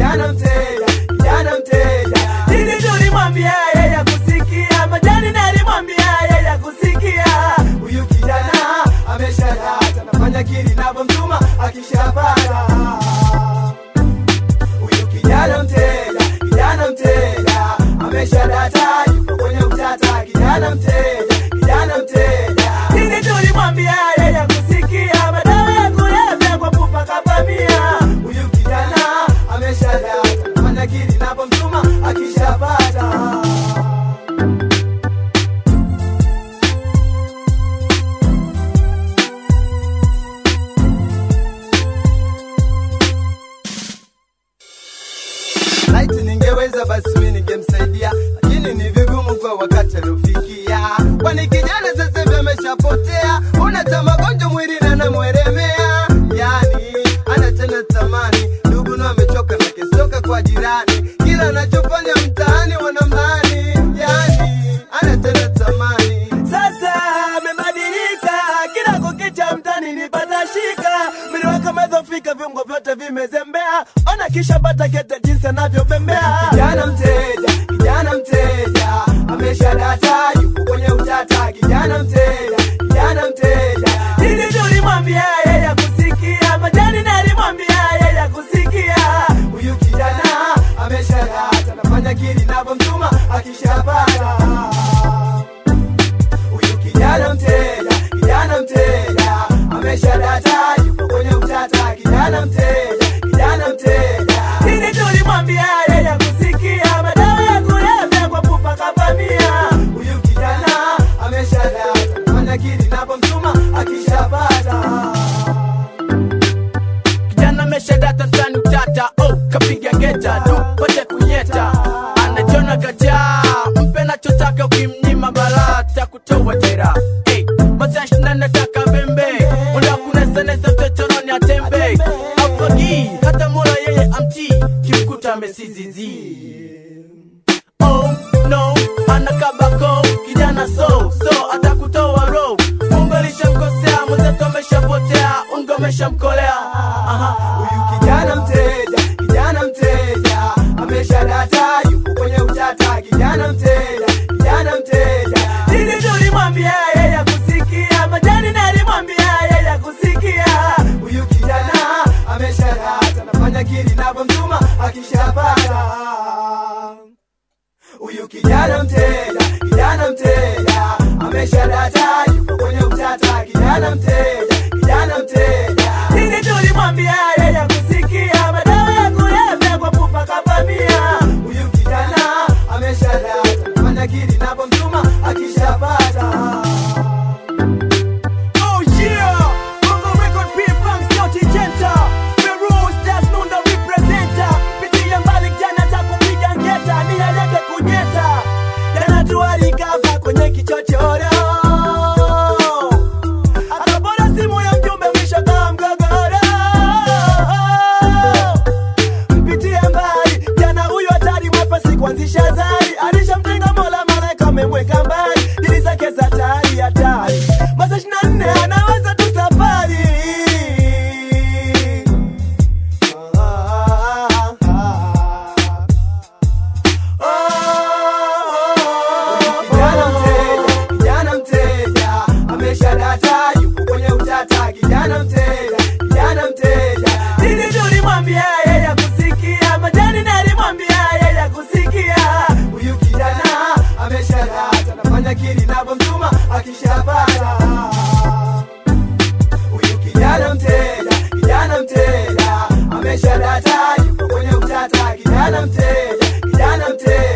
kijana mteja, kijana mteja. Nini tulimwambia yeye kusikia, majani nalimwambia yeye kusikia. Huyu kijana ameshadata, nafanya kili napomtuma akishapata. Huyu kijana mteja, ameshadata, yuko kwenye utata. Kijana mteja, nini tulimwambia yeye kusikia, madawa ya kulevya kwa pupa kapamia. Huyu kijana ameshadata, nafanya kili napomtuma akishapata. Laiti ningeweza basi mimi ningemsaidia, lakini ni vigumu kwa wakati aliofikia. Kwani kijana sasa hivi ameshapotea, unata magonjwa mwili na anamweremea. Yani ana tena tamani, ndugu na amechoka na kesoka kwa jirani. Kila anachofanya mtaani wanamlani, yani ana tena tamani. Sasa amebadilika, kila kukicha mtaani nipata shika. Mwili wake umedhoofika, viungo vyote vimezembea. Ona kisha bata kete jinsi anavyobembea. Kijana mteja, ameshadata, yuko kwenye utata. Kijana mteja, nini tulimwambia yeye kusikia, majani nalimwambia yeye kusikia. Huyu kijana ameshadata, nafanya kili napomtuma akishapata. Huyu kijana mteja, ameshadata, yuko kwenye utata. Kijana mteja, nini tulimwambia yeye kusikia, madawa ya kulevya kwa pupa kapamia. Huyu kijana ameshadata, nafanya kili napomtuma akishapata. Kijana ameshadata tani utata, kapiga geta, pote kunyeta. Anajona kaja, mpe nachotaka ukimnyima barata kutoa tera. Mazashi na nataka bembe, unakunesa tetoroni atembe. Afagi, hata mola yeye amti, kimkuta mesizizi. Oh no, anakabako, kijana so, atakutoa row. Ungalisha mkosea, mzeto ameshapotea, ungo ameshamkolea. Huyu kijana mteja, ameshadata, yuko kwenye utata. Kijana mteja, nini tulimwambia yeye kusikia, majani nalimwambia yeye kusikia. Huyu kijana ameshadata, nafanya kili napomtuma akishapata. Huyu kijana mteja, ameshadata, yuko kwenye utata. Kijana mteja, nini tulimwambia yeye kusikia, madawa ya kulevya kwa pupa kapamia. Huyu kijana ameshadata, nafanya kili napomtuma akishapata. Oh yeah, Bongo Record P-Funk Sauti Jenta, Feroz Das Nunda representer. Pitia mbali jana takupiga ngeta, nia yake kunyeta. Jana tualikava kwenye kichochoro, akabona simu ya mjumbe mwisho kama mgogoro. Mpitia mbali, jana huyu hatari mwepesi kuanzisha zari. Alishamtenga mola malaika amemweka mbali, dili zake za hatari. Masaa 24 anaweza tu safari. Kijana mteja, ameshadata, yuko kwenye utata. Kijana mteja, nini tulimwambia yeye kusikia, majani nalimwambia yeye kusikia. Huyu kijana ameshadata, nafanya kili napomtuma akishapata. Huyu kijana mteja, ameshadata, yuko kwenye utata. Kijana mteja,